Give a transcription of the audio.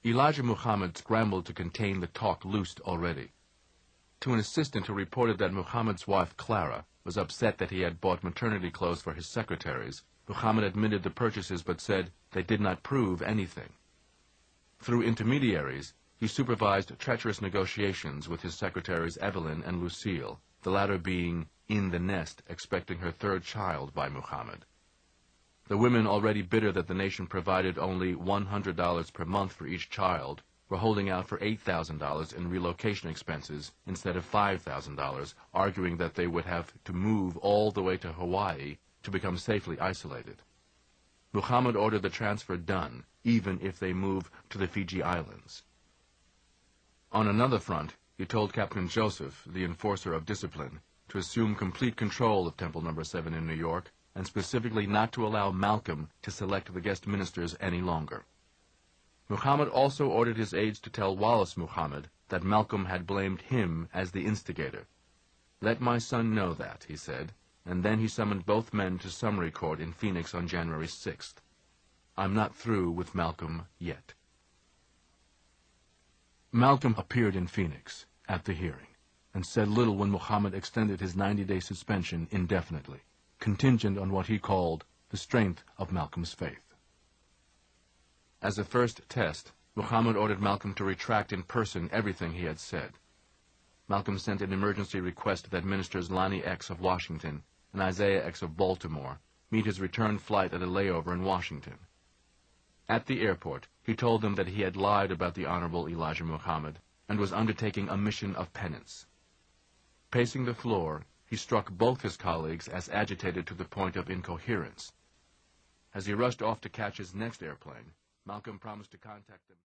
Elijah Muhammad scrambled to contain the talk loosed already. To an assistant who reported that Muhammad's wife, Clara, was upset that he had bought maternity clothes for his secretaries, Muhammad admitted the purchases but said they did not prove anything. Through intermediaries, he supervised treacherous negotiations with his secretaries Evelyn and Lucille, the latter being in the nest expecting her third child by Muhammad. The women, already bitter that the nation provided only $100 per month for each child, were holding out for $8,000 in relocation expenses instead of $5,000, arguing that they would have to move all the way to Hawaii to become safely isolated. Muhammad ordered the transfer done, even if they move to the Fiji Islands. On another front, he told Captain Joseph, the enforcer of discipline, to assume complete control of Temple No. 7 in New York, and specifically not to allow Malcolm to select the guest ministers any longer. Muhammad also ordered his aides to tell Wallace Muhammad that Malcolm had blamed him as the instigator. "Let my son know that," he said, and then he summoned both men to summary court in Phoenix on January 6th. "I'm not through with Malcolm yet." Malcolm appeared in Phoenix at the hearing and said little when Muhammad extended his 90-day suspension indefinitely, contingent on what he called the strength of Malcolm's faith. As a first test, Muhammad ordered Malcolm to retract in person everything he had said. Malcolm sent an emergency request that ministers Lonnie X. of Washington and Isaiah X. of Baltimore meet his return flight at a layover in Washington. At the airport, he told them that he had lied about the Honorable Elijah Muhammad and was undertaking a mission of penance. Pacing the floor, he struck both his colleagues as agitated to the point of incoherence. As he rushed off to catch his next airplane, Malcolm promised to contact them.